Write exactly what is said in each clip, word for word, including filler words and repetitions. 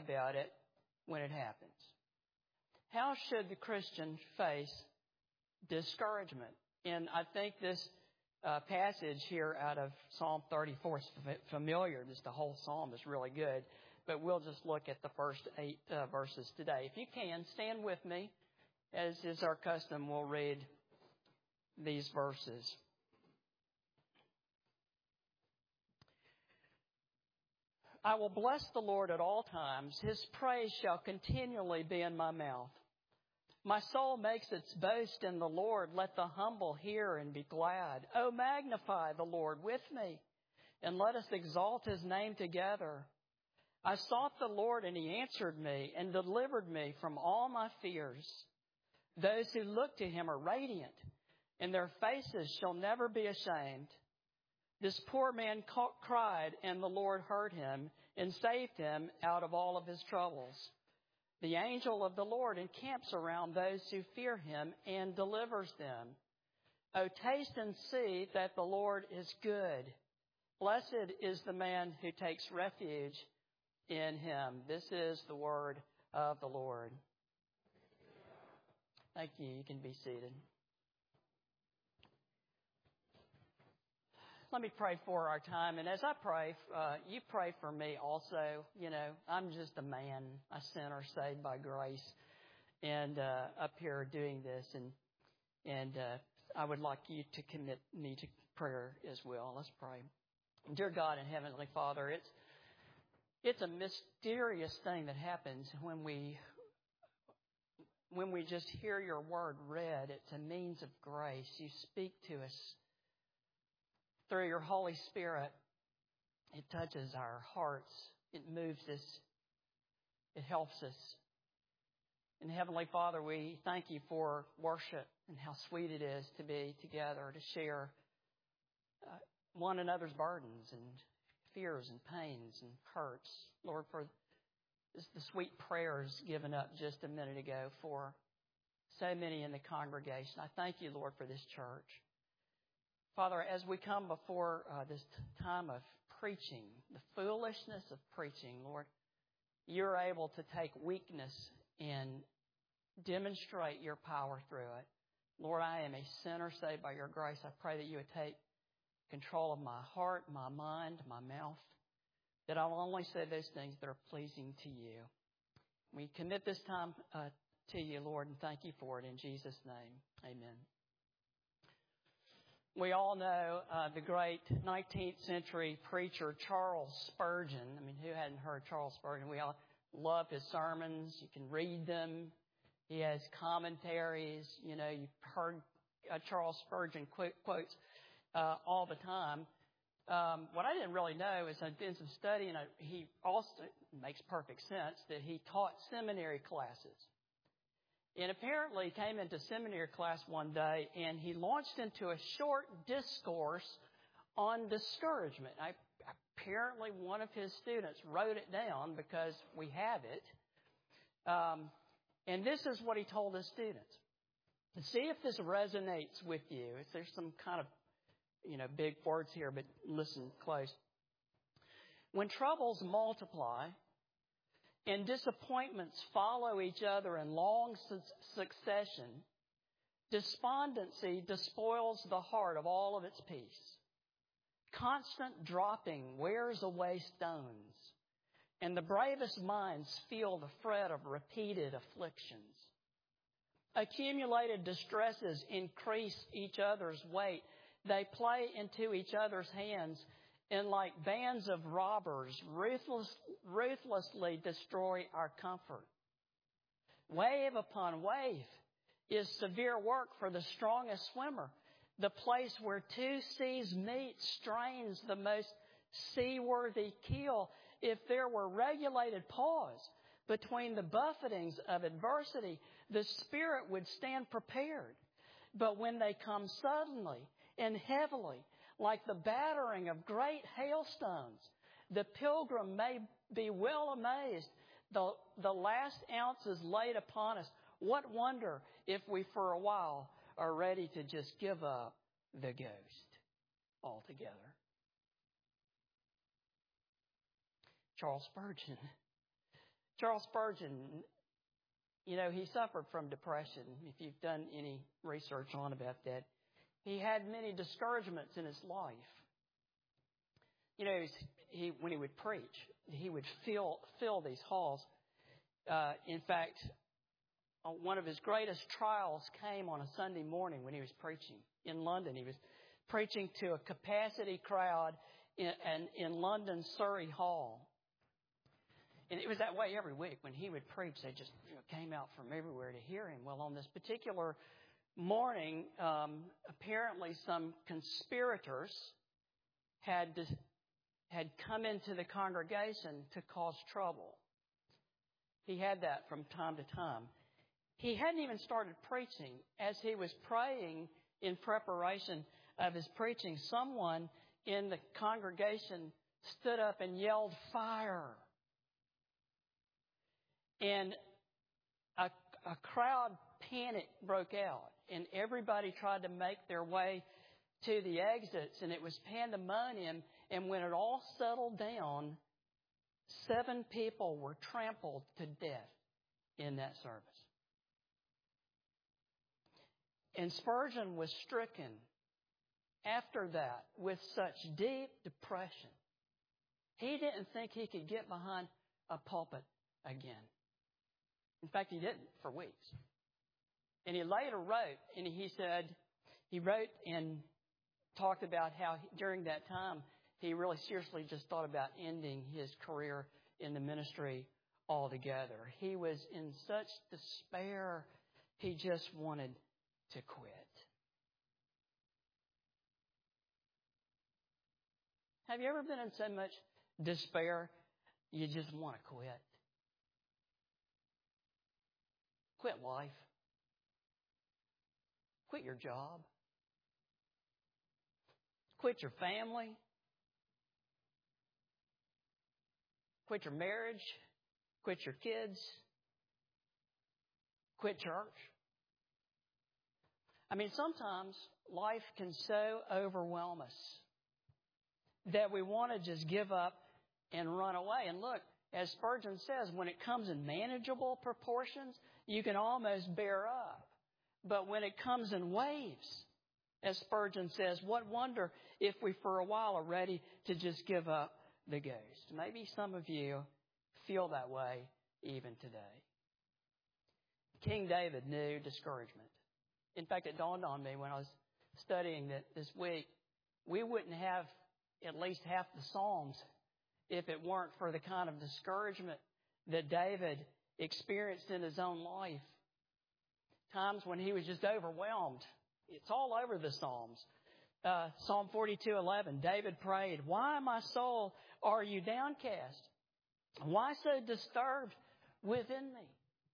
about it when it happens. How should the Christian face discouragement? And I think this uh, passage here out of Psalm thirty-four is f- familiar. Just the whole psalm is really good. But we'll just look at the first eight uh, verses today. If you can, stand with me. As is our custom, we'll read these verses. I will bless the Lord at all times. His praise shall continually be in my mouth. My soul makes its boast in the Lord. Let the humble hear and be glad. Oh, magnify the Lord with me, and let us exalt his name together. I sought the Lord, and he answered me and delivered me from all my fears. Those who look to him are radiant, and their faces shall never be ashamed. This poor man cried, and the Lord heard him and saved him out of all of his troubles. The angel of the Lord encamps around those who fear him and delivers them. Oh, taste and see that the Lord is good. Blessed is the man who takes refuge in him. This is the word of the Lord. Thank you. You can be seated. Let me pray for our time. And as I pray, uh, you pray for me also. You know, I'm just a man, a sinner saved by grace, and uh, up here doing this. And and uh, I would like you to commit me to prayer as well. Let's pray. Dear God and Heavenly Father, it's it's a mysterious thing that happens when we when we just hear your word read. It's a means of grace. You speak to us through your Holy Spirit. It touches our hearts. It moves us. It helps us. And Heavenly Father, we thank you for worship and how sweet it is to be together, to share uh, one another's burdens and fears and pains and hurts. Lord, for this, the sweet prayers given up just a minute ago for so many in the congregation. I thank you, Lord, for this church. Father, as we come before uh, this t- time of preaching, the foolishness of preaching, Lord, you're able to take weakness and demonstrate your power through it. Lord, I am a sinner saved by your grace. I pray that you would take control of my heart, my mind, my mouth, that I'll only say those things that are pleasing to you. We commit this time uh, to you, Lord, and thank you for it in Jesus' name. Amen. We all know uh, the great nineteenth century preacher Charles Spurgeon. I mean, who hadn't heard Charles Spurgeon? We all love his sermons. You can read them. He has commentaries. You know, you've heard uh, Charles Spurgeon qu- quotes uh, all the time. Um, what I didn't really know is I did some study, and I, he also makes perfect sense that he taught seminary classes. And apparently he came into seminary class one day and he launched into a short discourse on discouragement. I, apparently one of his students wrote it down because we have it. Um, and this is what he told his students. See if this resonates with you. If there's some kind of, you know, big words here, but listen close. When troubles multiply, and disappointments follow each other in long su- succession, despondency despoils the heart of all of its peace. Constant dropping wears away stones, and the bravest minds feel the fret of repeated afflictions. Accumulated distresses increase each other's weight. They play into each other's hands, and like bands of robbers, ruthless, ruthlessly destroy our comfort. Wave upon wave is severe work for the strongest swimmer. The place where two seas meet strains the most seaworthy keel. If there were regulated pause between the buffetings of adversity, the spirit would stand prepared. But when they come suddenly and heavily, like the battering of great hailstones, the pilgrim may be well amazed. The, the last ounce is laid upon us. What wonder if we for a while are ready to just give up the ghost altogether? Charles Spurgeon. Charles Spurgeon, you know, he suffered from depression, if you've done any research on about that. He had many discouragements in his life. You know, he when he would preach, he would fill, fill these halls. Uh, in fact, one of his greatest trials came on a Sunday morning when he was preaching in London. He was preaching to a capacity crowd in, in, in London Surrey Hall. And it was that way every week. When he would preach, they just you know, came out from everywhere to hear him. Well, on this particular morning, um, apparently some conspirators had had come into the congregation to cause trouble. He had that from time to time. He hadn't even started preaching. As he was praying in preparation of his preaching, someone in the congregation stood up and yelled, "Fire!" And a, a crowd panic broke out, and everybody tried to make their way to the exits, and it was pandemonium. And when it all settled down, seven people were trampled to death in that service. And Spurgeon was stricken after that with such deep depression. He didn't think he could get behind a pulpit again. In fact, he didn't for weeks. And he later wrote, and he said, he wrote and talked about how he, during that time, he really seriously just thought about ending his career in the ministry altogether. He was in such despair, he just wanted to quit. Have you ever been in so much despair you just want to quit? Quit life. Quit your job. Quit your family. Quit your marriage. Quit your kids. Quit church. I mean, sometimes life can so overwhelm us that we want to just give up and run away. And look, as Spurgeon says, when it comes in manageable proportions, you can almost bear up. But when it comes in waves, as Spurgeon says, what wonder if we for a while are ready to just give up the ghost. Maybe some of you feel that way even today. King David knew discouragement. In fact, it dawned on me when I was studying that this week, we wouldn't have at least half the Psalms if it weren't for the kind of discouragement that David experienced in his own life. Times when he was just overwhelmed. It's all over the Psalms. Uh, Psalm forty-two eleven, David prayed, "Why, my soul, are you downcast? Why so disturbed within me?"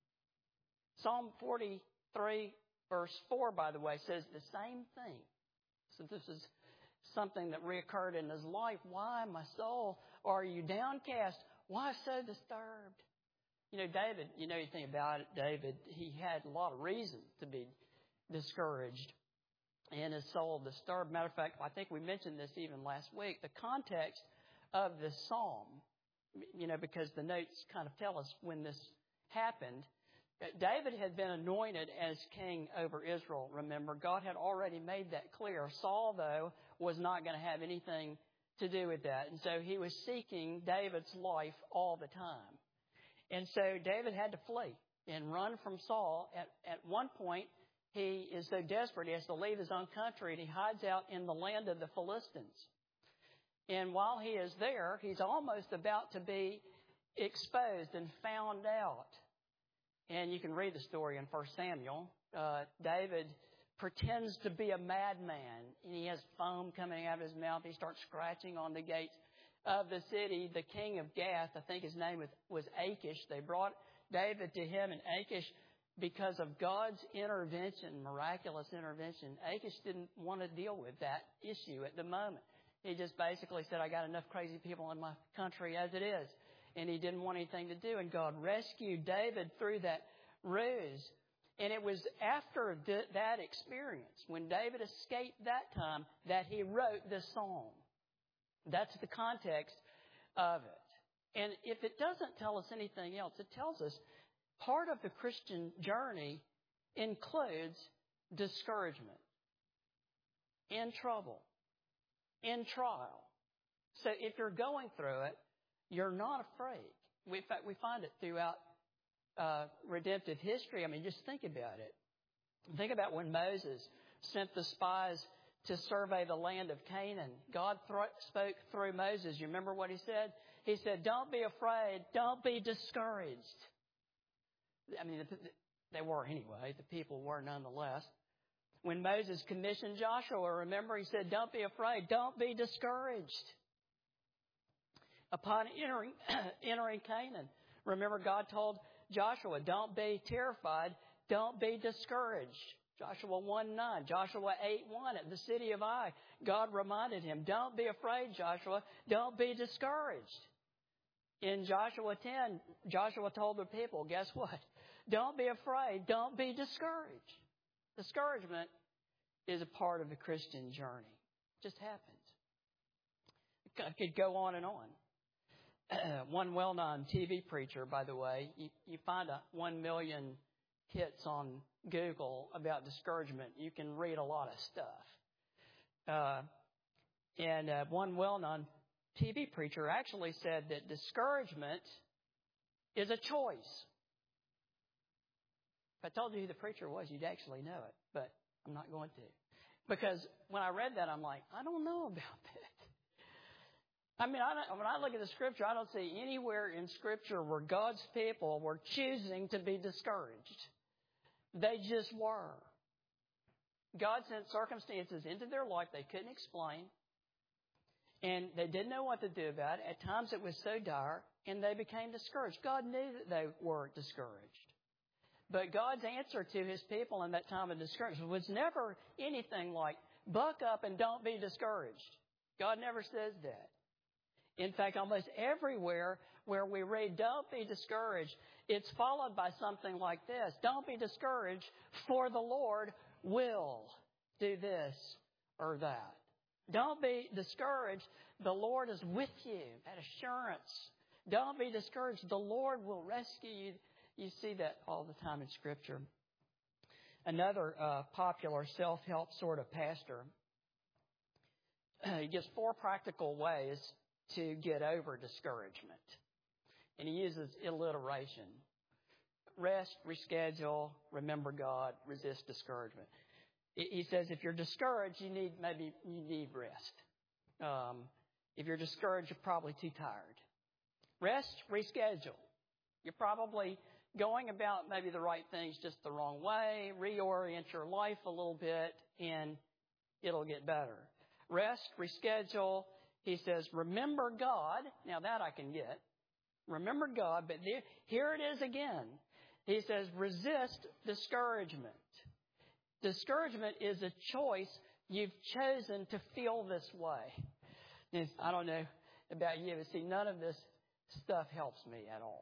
Psalm forty-three, verse four, by the way, says the same thing. So this is something that reoccurred in his life. Why, my soul, are you downcast? Why so disturbed? You know, David, you know anything about it, David, he had a lot of reason to be discouraged and his soul disturbed. Matter of fact, I think we mentioned this even last week. The context of this psalm, you know, because the notes kind of tell us when this happened. David had been anointed as king over Israel, remember. God had already made that clear. Saul, though, was not going to have anything to do with that. And so he was seeking David's life all the time. And so David had to flee and run from Saul. At, at one point, he is so desperate he has to leave his own country, and he hides out in the land of the Philistines. And while he is there, he's almost about to be exposed and found out. And you can read the story in First Samuel. Uh, David pretends to be a madman, and he has foam coming out of his mouth. He starts scratching on the gates of the city. The king of Gath, I think his name was, was Achish. They brought David to him, and Achish, because of God's intervention, miraculous intervention, Achish didn't want to deal with that issue at the moment. He just basically said, "I got enough crazy people in my country as it is." And he didn't want anything to do. And God rescued David through that ruse. And it was after th- that experience, when David escaped that time, that he wrote this psalm. That's the context of it. And if it doesn't tell us anything else, it tells us part of the Christian journey includes discouragement, in trouble, in trial. So if you're going through it, you're not afraid. We, in fact, we find it throughout uh, redemptive history. I mean, just think about it. Think about when Moses sent the spies to survey the land of Canaan. God th- spoke through Moses. You remember what he said? He said, don't be afraid. Don't be discouraged. I mean, they were anyway. The people were nonetheless. When Moses commissioned Joshua, remember, he said, don't be afraid. Don't be discouraged. Upon entering, entering Canaan, remember, God told Joshua, don't be terrified. Don't be discouraged. Joshua one nine, Joshua eight one at the city of Ai, God reminded him, don't be afraid, Joshua. Don't be discouraged. In Joshua ten, Joshua told the people, guess what? Don't be afraid. Don't be discouraged. Discouragement is a part of the Christian journey. It just happens. I could go on and on. One well-known T V preacher, by the way, you, you find a one million hits on Google about discouragement. You can read a lot of stuff. Uh, and uh, one well-known T V preacher actually said that discouragement is a choice. If I told you who the preacher was, you'd actually know it, but I'm not going to. Because when I read that, I'm like, I don't know about that. I mean, I don't, when I look at the Scripture, I don't see anywhere in Scripture where God's people were choosing to be discouraged. They just were. God sent circumstances into their life they couldn't explain, and they didn't know what to do about it. At times it was so dire, and they became discouraged. God knew that they were discouraged. But God's answer to His people in that time of discouragement was never anything like, buck up and don't be discouraged. God never says that. In fact, almost everywhere where we read, don't be discouraged, it's followed by something like this. Don't be discouraged, for the Lord will do this or that. Don't be discouraged. The Lord is with you. That assurance. Don't be discouraged. The Lord will rescue you. You see that all the time in Scripture. Another uh, popular self-help sort of pastor, he gives four practical ways to get over discouragement. And he uses alliteration. Rest, reschedule, remember God, resist discouragement. He says if you're discouraged, you need maybe you need rest. Um, if you're discouraged, you're probably too tired. Rest, reschedule. You're probably going about maybe the right things just the wrong way. Reorient your life a little bit, and it'll get better. Rest, reschedule. He says, remember God. Now that I can get. Remember God, but there, here it is again. He says, resist discouragement. Discouragement is a choice. You've chosen to feel this way. And I don't know about you, but see, none of this stuff helps me at all.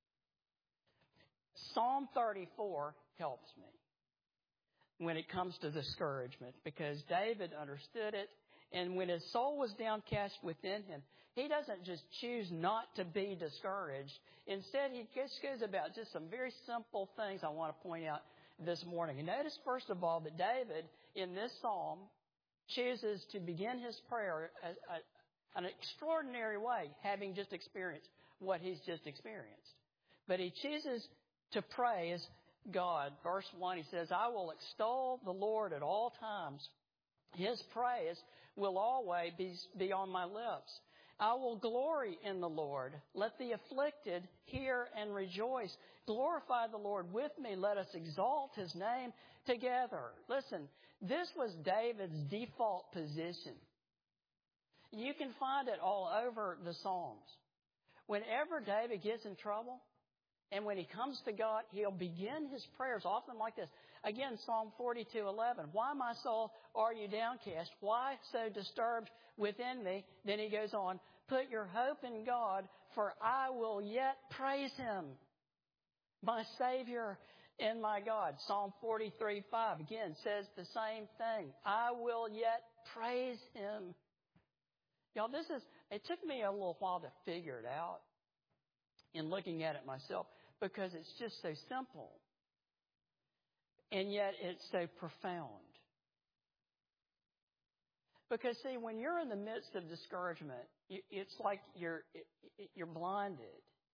Psalm thirty-four helps me when it comes to discouragement because David understood it. And when his soul was downcast within him, he doesn't just choose not to be discouraged. Instead, he just goes about just some very simple things I want to point out this morning. And notice, first of all, that David, in this psalm, chooses to begin his prayer as a, an extraordinary way, having just experienced what he's just experienced. But he chooses to praise God. Verse one, he says, I will extol the Lord at all times. His praise will always be, be on my lips. I will glory in the Lord. Let the afflicted hear and rejoice. Glorify the Lord with me. Let us exalt His name together. Listen, this was David's default position. You can find it all over the Psalms. Whenever David gets in trouble, and when he comes to God, he'll begin his prayers often like this. Again, Psalm forty-two eleven. Why, my soul, are you downcast? Why so disturbed within me? Then he goes on, put your hope in God, for I will yet praise Him, my Savior and my God. Psalm forty-three five, again, says the same thing. I will yet praise Him. Y'all, this is, it took me a little while to figure it out. in looking at it myself because it's just so simple. And yet it's so profound. Because, see, when you're in the midst of discouragement, it's like you're you're blinded.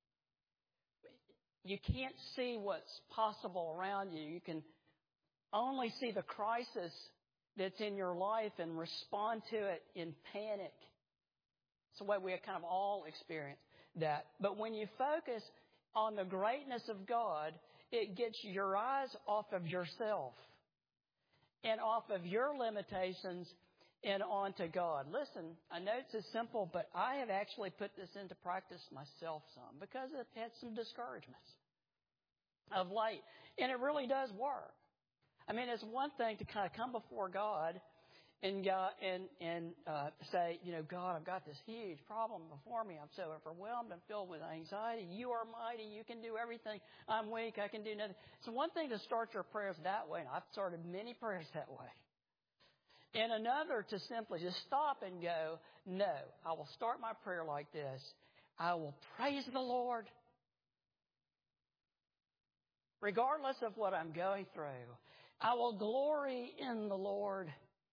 You can't see what's possible around you. You can only see the crisis that's in your life and respond to it in panic. It's the way we kind of all experience that. But when you focus on the greatness of God, it gets your eyes off of yourself and off of your limitations and onto God. Listen, I know it's as simple, but I have actually put this into practice myself some because I've had some discouragements of late. And it really does work. I mean, it's one thing to kind of come before God and God, and and uh, say, you know, God, I've got this huge problem before me. I'm so overwhelmed. I'm filled with anxiety. You are mighty. You can do everything. I'm weak. I can do nothing. It's one thing to start your prayers that way, and I've started many prayers that way. And another to simply just stop and go, no, I will start my prayer like this. I will praise the Lord regardless of what I'm going through. I will glory in the Lord.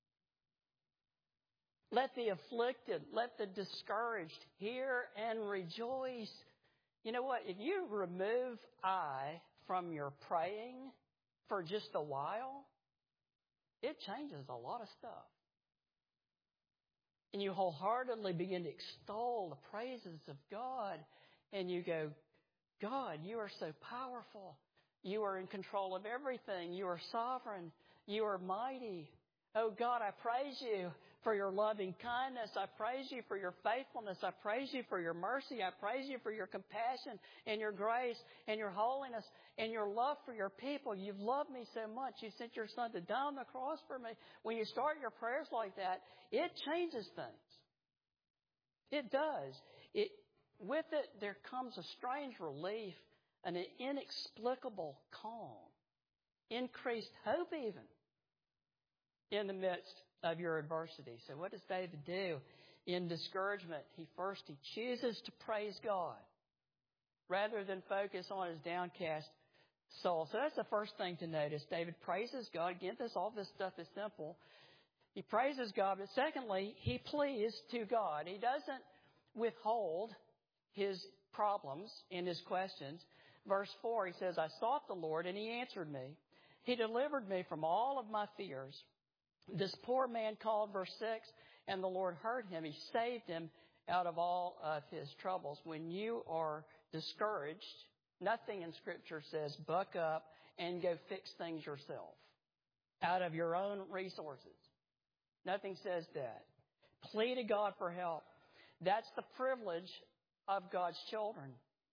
Let the afflicted, let the discouraged hear and rejoice. You know what? If you remove I from your praying for just a while, it changes a lot of stuff. And you wholeheartedly begin to extol the praises of God. And you go, God, you are so powerful. You are in control of everything. You are sovereign. You are mighty. Oh, God, I praise you for your loving kindness. I praise you for your faithfulness. I praise you for your mercy. I praise you for your compassion and your grace and your holiness and your love for your people. You've loved me so much. You sent your son to die on the cross for me. When you start your prayers like that, it changes things. It does. It, with it, there comes a strange relief and an inexplicable calm, increased hope even in the midst of your adversity. So what does David do in discouragement? He first, he chooses to praise God rather than focus on his downcast soul. So that's the first thing to notice. David praises God. Again, this, all this stuff is simple. He praises God, but secondly, he pleads to God. He doesn't withhold his problems and his questions. Verse four, he says, I sought the Lord and he answered me. He delivered me from all of my fears. This poor man called, verse six, and the Lord heard him. He saved him out of all of his troubles. When you are discouraged, nothing in Scripture says buck up and go fix things yourself out of your own resources. Nothing says that. Plead to God for help. That's the privilege of God's children.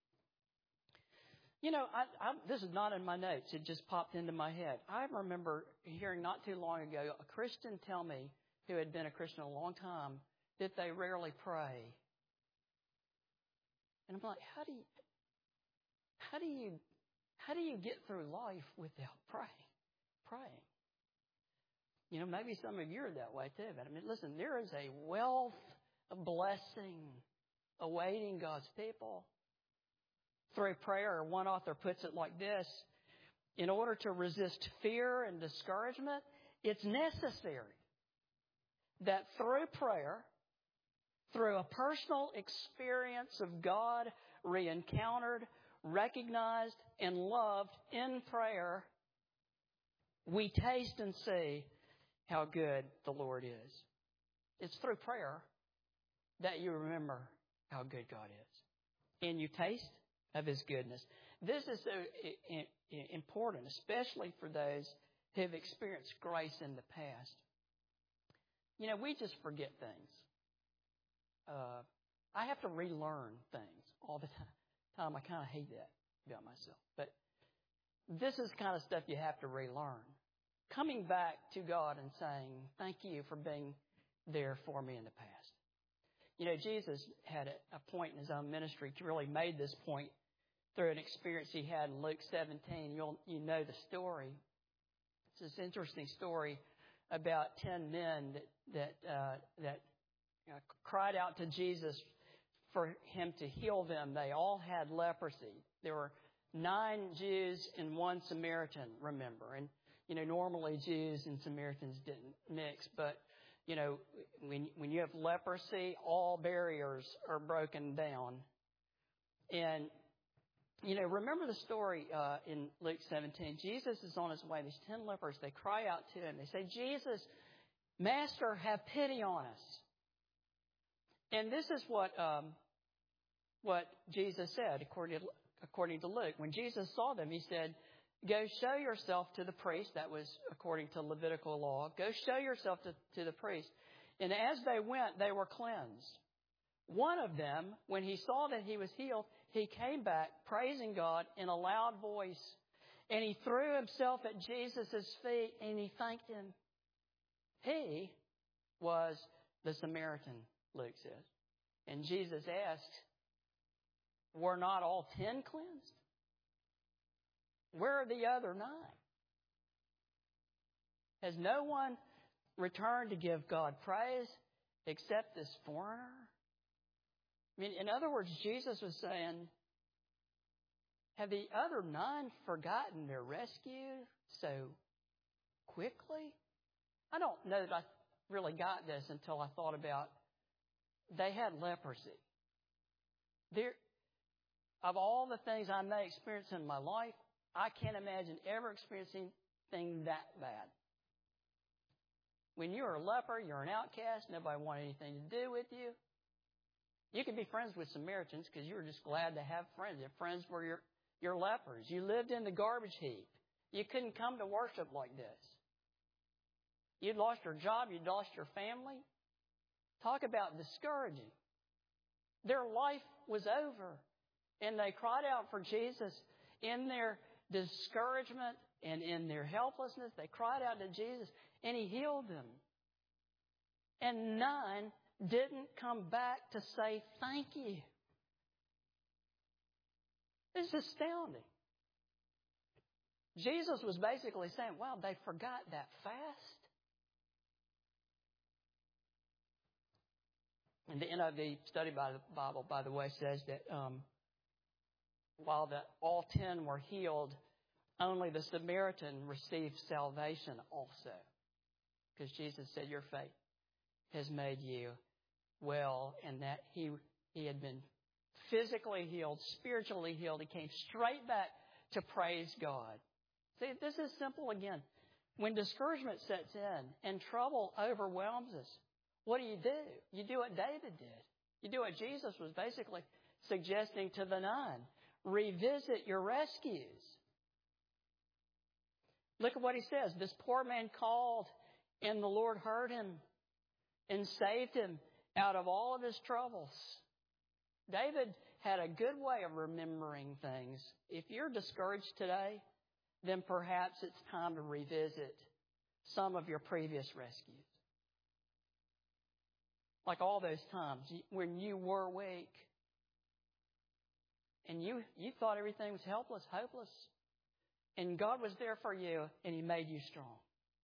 You know, I, I, this is not in my notes. It just popped into my head. I remember hearing not too long ago a Christian tell me, who had been a Christian a long time, that they rarely pray. And I'm like, how do you, how do you, how do you get through life without praying? Praying. You know, maybe some of you are that way too. But I mean, listen, there is a wealth of blessing awaiting God's people through prayer. One author puts it like this: in order to resist fear and discouragement, it's necessary that through prayer, through a personal experience of God re-encountered, recognized, and loved in prayer, we taste and see how good the Lord is. It's through prayer that you remember how good God is. And you taste of His goodness. This is so important, especially for those who have experienced grace in the past. You know, we just forget things. Uh, I have to relearn things all the time. I kind of hate that about myself. But this is the kind of stuff you have to relearn. Coming back to God and saying, thank you for being there for me in the past. You know, Jesus had a, a point in His own ministry. He really made this point through an experience He had in Luke seventeen. You'll, you know the story. It's this interesting story about ten men that that uh, that you know, cried out to Jesus for him to heal them. They all had leprosy. There were nine Jews and one Samaritan, remember. And, you know, normally Jews and Samaritans didn't mix. But, you know, when, when you have leprosy, all barriers are broken down. And, you know, remember the story uh, in Luke seventeen. Jesus is on his way. These ten lepers, they cry out to him. They say, Jesus, Master, have pity on us. And this is what um, what Jesus said, according to, according to Luke. When Jesus saw them, he said, go show yourself to the priest. That was according to Levitical law. Go show yourself to, to the priest. And as they went, they were cleansed. One of them, when he saw that he was healed, he came back praising God in a loud voice. And he threw himself at Jesus' feet and he thanked him. He was the Samaritan, Luke says. And Jesus asked, were not all ten cleansed? Where are the other nine? Has no one returned to give God praise except this foreigner? I mean, in other words, Jesus was saying, have the other nine forgotten their rescue so quickly? I don't know that I really got this until I thought about they had leprosy. There, of all the things I may experience in my life, I can't imagine ever experiencing anything that bad. When you're a leper, you're an outcast, nobody wanted anything to do with you. You could be friends with Samaritans because you were just glad to have friends. Your friends were your, your lepers. You lived in the garbage heap. You couldn't come to worship like this. You'd lost your job. You'd lost your family. Talk about discouraging. Their life was over. And they cried out for Jesus in their discouragement and in their helplessness. They cried out to Jesus and he healed them. And none didn't come back to say thank you. It's astounding. Jesus was basically saying, wow, they forgot that fast. And the N I V Study Bible, by the way, says that um, while the, all ten were healed, only the Samaritan received salvation also. Because Jesus said, your faith has made you well, and that he he had been physically healed, spiritually healed. He came straight back to praise God. See, this is simple again. When discouragement sets in and trouble overwhelms us, what do you do? You do what David did. You do what Jesus was basically suggesting to the nine. Revisit your rescues. Look at what he says. This poor man called, and the Lord heard him and saved him out of all of his troubles. David had a good way of remembering things. If you're discouraged today, then perhaps it's time to revisit some of your previous rescues. Like all those times when you were weak and you, you thought everything was helpless, hopeless, and God was there for you and he made you strong.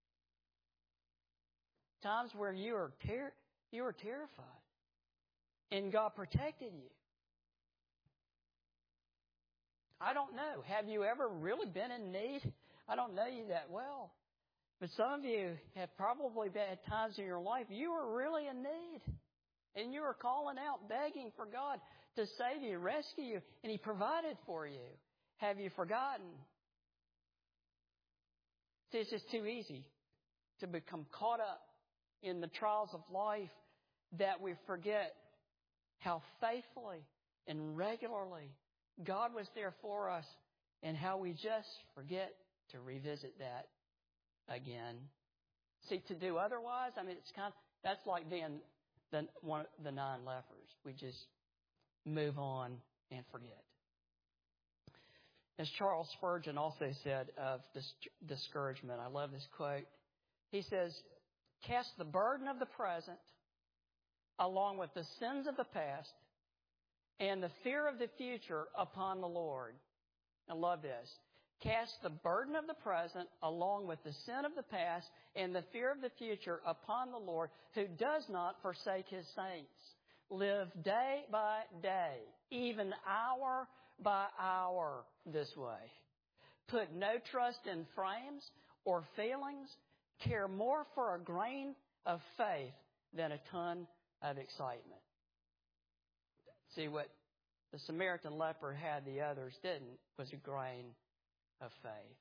Times where you were ter- you were terrified and God protected you. I don't know. Have you ever really been in need? I don't know you that well. But some of you have probably been at times in your life you were really in need. And you were calling out, begging for God to save you, rescue you. And he provided for you. Have you forgotten? See, it's just too easy to become caught up in the trials of life that we forget how faithfully and regularly God was there for us and how we just forget to revisit that again. See, to do otherwise, I mean, it's kind of, that's like being the, one of the nine lepers. We just move on and forget. As Charles Spurgeon also said of this discouragement, I love this quote. He says, cast the burden of the present along with the sins of the past and the fear of the future upon the Lord. I love this. Cast the burden of the present along with the sin of the past and the fear of the future upon the Lord, who does not forsake his saints, live day by day, even hour by hour this way. Put no trust in frames or feelings. Care more for a grain of faith than a ton of excitement. See, what the Samaritan leper had, the others didn't, was a grain of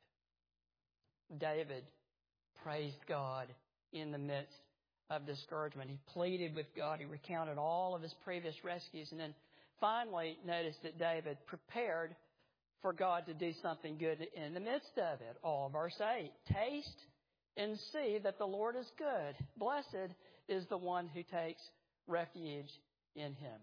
faith. David praised God in the midst of discouragement. He pleaded with God. He recounted all of his previous rescues. And then finally, notice that David prepared for God to do something good in the midst of it. All, verse eight, taste and see that the Lord is good. Blessed is the one who takes refuge in him.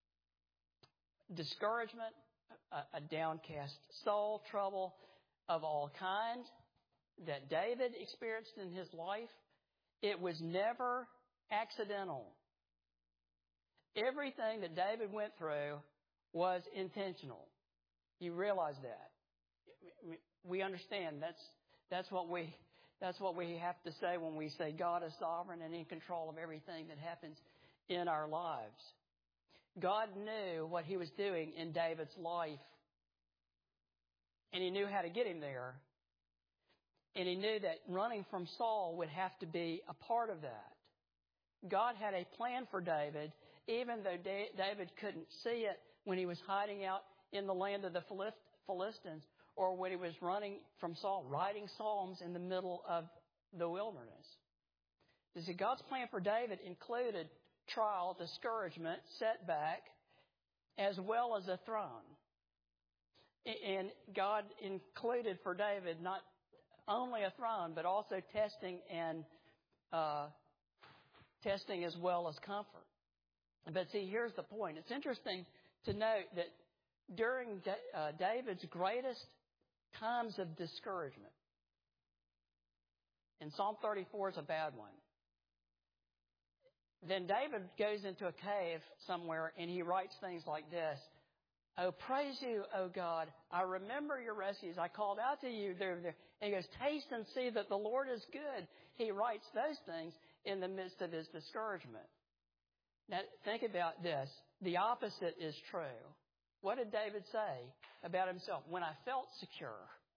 Discouragement, a, a downcast soul, trouble of all kinds that David experienced in his life, it was never accidental. Everything that David went through was intentional. You realize that. We understand that's that's what we that's what we have to say when we say God is sovereign and in control of everything that happens in our lives. God knew what he was doing in David's life, and he knew how to get him there. And he knew that running from Saul would have to be a part of that. God had a plan for David, even though David couldn't see it when he was hiding out in the land of the Philistines, or when he was running from Saul, writing Psalms in the middle of the wilderness. You see, God's plan for David included trial, discouragement, setback, as well as a throne. And God included for David not only a throne, but also testing and uh, testing as well as comfort. But see, here's the point. It's interesting to note that during uh, David's greatest times of discouragement, and Psalm thirty-four is a bad one, then David goes into a cave somewhere and he writes things like this. Oh, praise you, O God. I remember your rescues. I called out to you. There, there. And he goes, taste and see that the Lord is good. He writes those things in the midst of his discouragement. Now, think about this. The opposite is true. What did David say about himself? When I felt secure.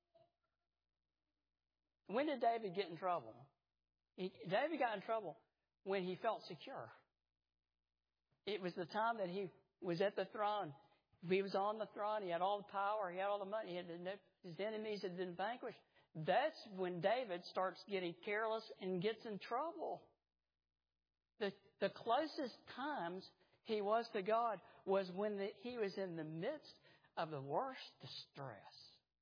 When did David get in trouble? He, David got in trouble when he felt secure. It was the time that he was at the throne. He was on the throne. He had all the power. He had all the money. He had, his enemies had been vanquished. That's when David starts getting careless and gets in trouble. The, the closest times he was to God was when the, he was in the midst of the worst distress.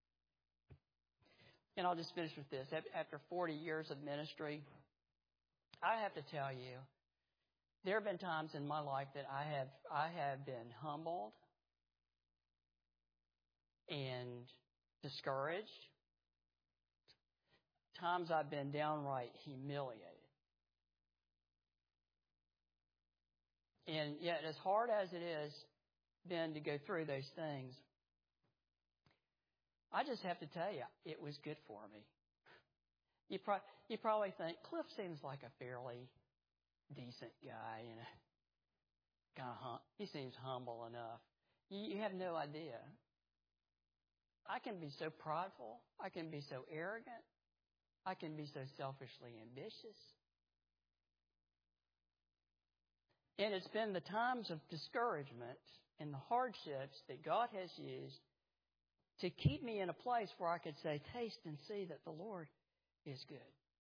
And I'll just finish with this. After forty years of ministry, I have to tell you, there have been times in my life that I have I have been humbled and discouraged. Times I've been downright humiliated. And yet, as hard as it is been to go through those things, I just have to tell you, it was good for me. You, pro- you probably think, Cliff seems like a fairly decent guy, you know, kind of hum- he seems humble enough. You, you have no idea. I can be so prideful. I can be so arrogant. I can be so selfishly ambitious. And it's been the times of discouragement and the hardships that God has used to keep me in a place where I could say, taste and see that the Lord is good.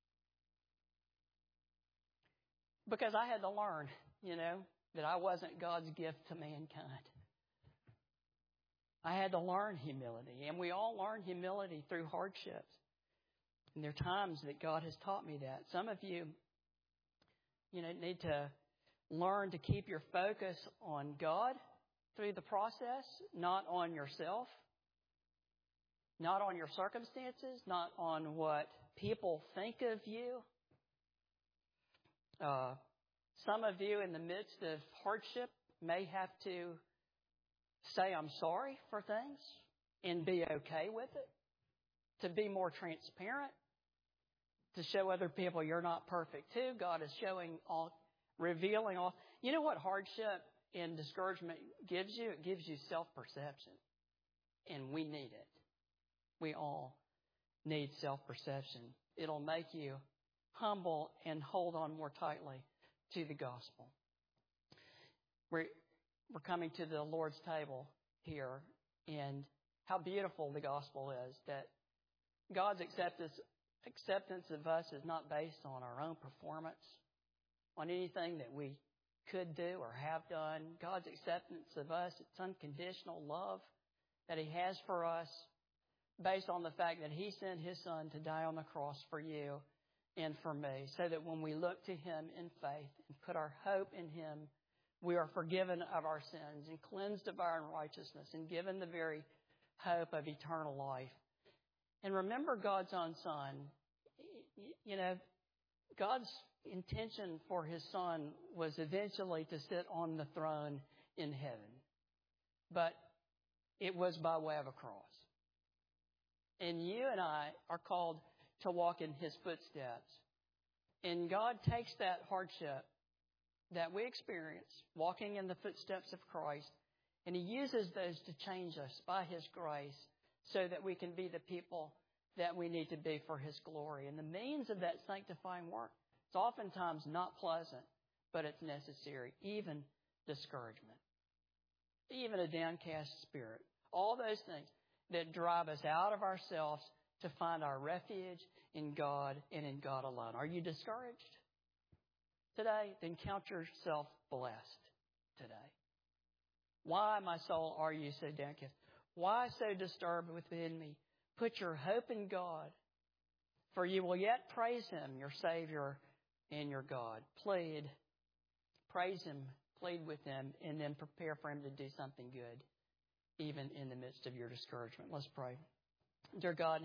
Because I had to learn, you know, that I wasn't God's gift to mankind. I had to learn humility, and we all learn humility through hardships. And there are times that God has taught me that. Some of you, you know, need to learn to keep your focus on God through the process, not on yourself, not on your circumstances, not on what people think of you. Uh, some of you in the midst of hardship may have to say, I'm sorry for things and be okay with it, to be more transparent, to show other people you're not perfect too. God is showing all, revealing all. You know what hardship and discouragement gives you, it gives you self-perception. And we need it. We all need self-perception. It'll make you humble and hold on more tightly to the gospel. We're, we're coming to the Lord's table here, and how beautiful the gospel is, that God's acceptance, acceptance of us is not based on our own performance, on anything that we could do or have done. God's acceptance of us, it's unconditional love that He has for us, based on the fact that He sent His Son to die on the cross for you and for me, so that when we look to Him in faith and put our hope in Him, we are forgiven of our sins and cleansed of our unrighteousness and given the very hope of eternal life. And remember God's own Son. You know, God's intention for His Son was eventually to sit on the throne in heaven. But it was by way of a cross. And you and I are called to walk in His footsteps. And God takes that hardship that we experience, walking in the footsteps of Christ, and He uses those to change us by His grace so that we can be the people that we need to be for His glory. And the means of that sanctifying work, it's oftentimes not pleasant, but it's necessary. Even discouragement, even a downcast spirit, all those things that drive us out of ourselves to find our refuge in God and in God alone. Are you discouraged today? Then count yourself blessed today. Why, my soul, are you so downcast? Why so disturbed within me? Put your hope in God, for you will yet praise Him, your Savior and your God. Plead, praise Him, plead with Him, and then prepare for Him to do something good, even in the midst of your discouragement. Let's pray. Dear God,